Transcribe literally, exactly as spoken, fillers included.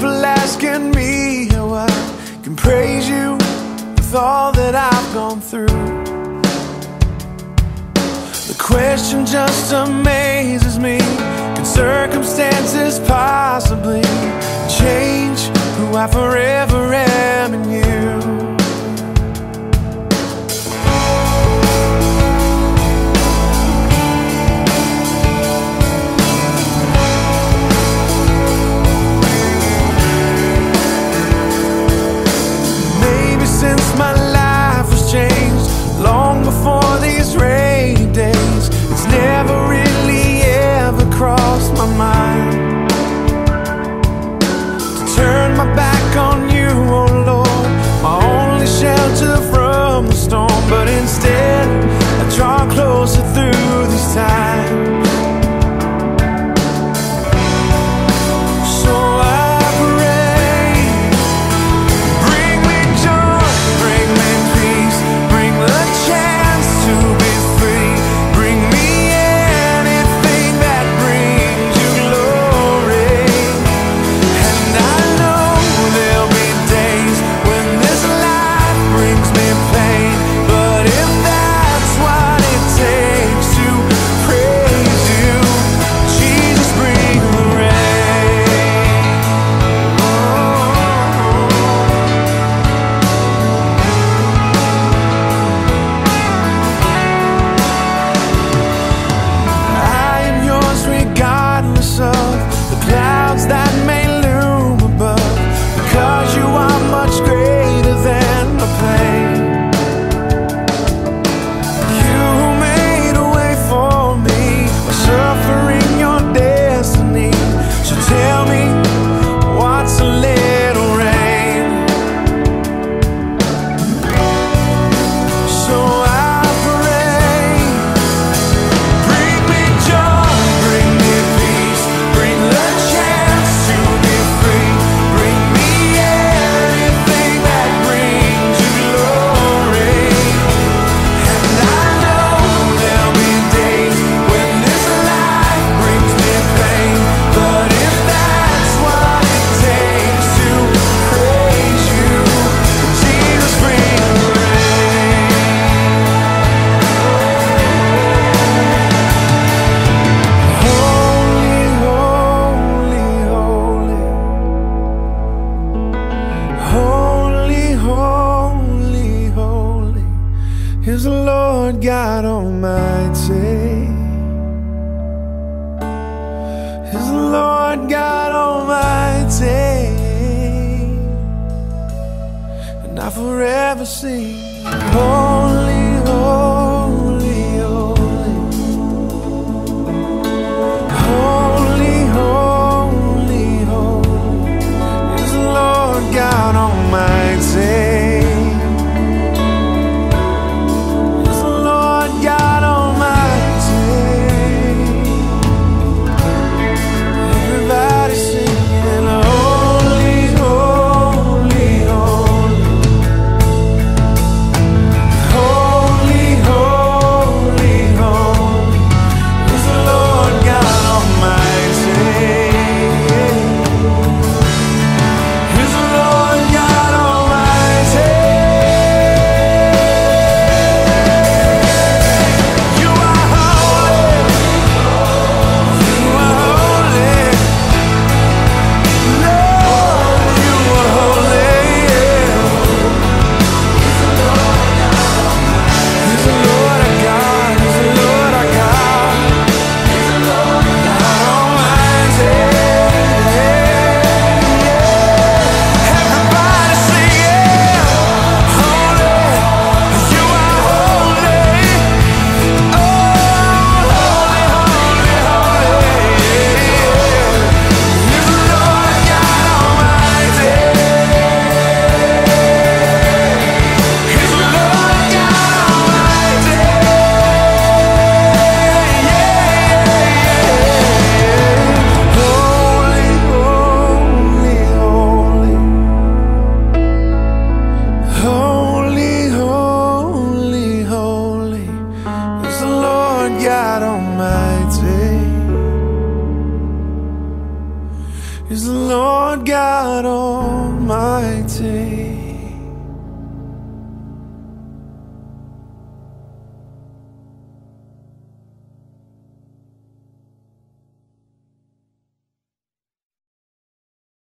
people asking me how I can praise you with all that I've gone through. The question just amazes me. Can circumstances possibly change who I forever am in you? Since my life was changed, long before these rainy days, it's never really ever crossed my mind to turn my back on you, oh Lord, my only shelter from the storm. But instead, I draw closer through these times. Is the Lord God Almighty. Is the Lord God Almighty. And I forever sing, holy, holy, holy. Holy, holy, holy. Is the Lord God Almighty. Holy, is the Lord God Almighty.